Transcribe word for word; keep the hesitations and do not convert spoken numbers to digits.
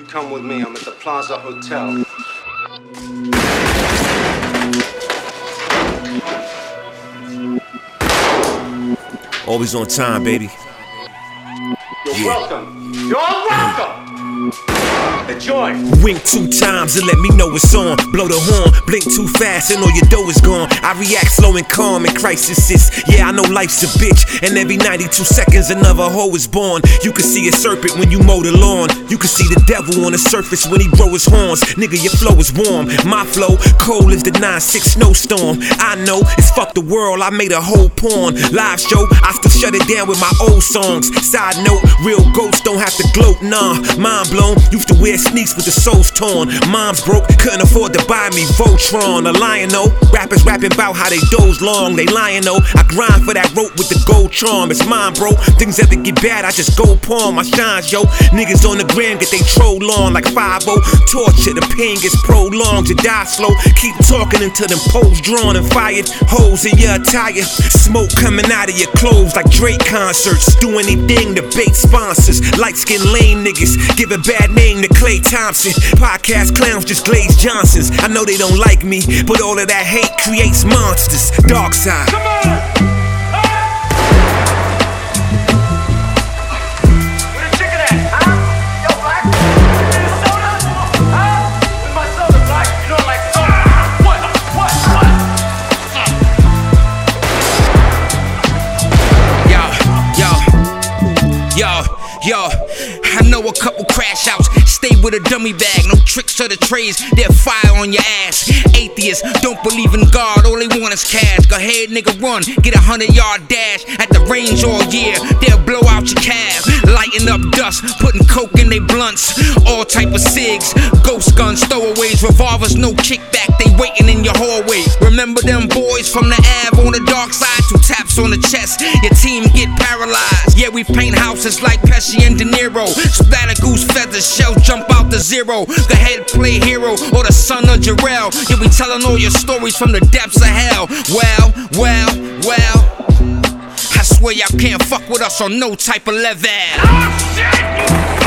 come with me. I'm at the Plaza Hotel. Always on time, baby. You're Yeah. welcome. You're welcome. Enjoy. Wink two times and let me know it's on. Blow the horn, blink too fast and all your dough is gone. I react slow and calm in crises. Yeah, I know life's a bitch, and every ninety-two seconds another hoe is born. You can see a serpent when you mow the lawn. You can see the devil on the surface when he blow his horns. Nigga, your flow is warm. My flow, cold as the nine six snowstorm. I know it's fuck the world. I made a whole porn live show. I still shut it down with my old songs. Side note, real ghosts don't have to gloat. Nah, mind blown. Used to wear sneaks with the soles torn. Mom's broke, couldn't afford to buy me Voltron. A lion though, rappers rapping about how they doze long. They lying though, I grind for that rope with the gold charm. It's mine, bro. Things ever get bad, I just go palm. My shines, yo. Niggas on the gram get they troll on like five oh. Torture, the pain gets prolonged. You die slow. Keep talking until them poles drawn and fired. Holes in your attire. Smoke coming out of your clothes like Drake concerts. Do anything to bait sponsors. Light skin lame niggas. Give a bad name to Klay Thompson. Podcast clowns just Glaze Johnsons. I know they don't like me, but all of that hate creates monsters. Dark side. Come on. Yo, I know a couple crash outs, stay with a dummy bag, no tricks or the trays, they'll fire on your ass. Atheists don't believe in God, all they want is cash. Go ahead, nigga, run, get a hundred yard dash at the range all year, they'll blow out your cab, lighting up dust, putting coke in they blunts, all type of cigs, ghost guns, stowaways, revolvers, no kickback, they waiting in your hallway. Remember them boys from the Ave on the dark side, two taps on the chest, your team get paralyzed. Yeah, we paint houses like Pesci and De Niro. Splatter goose feathers, shells jump out the zero. Go ahead, play hero or the son of Jarrell. You'll be telling all your stories from the depths of hell. Well, well, well, I swear y'all can't fuck with us on no type of level. Oh, shit!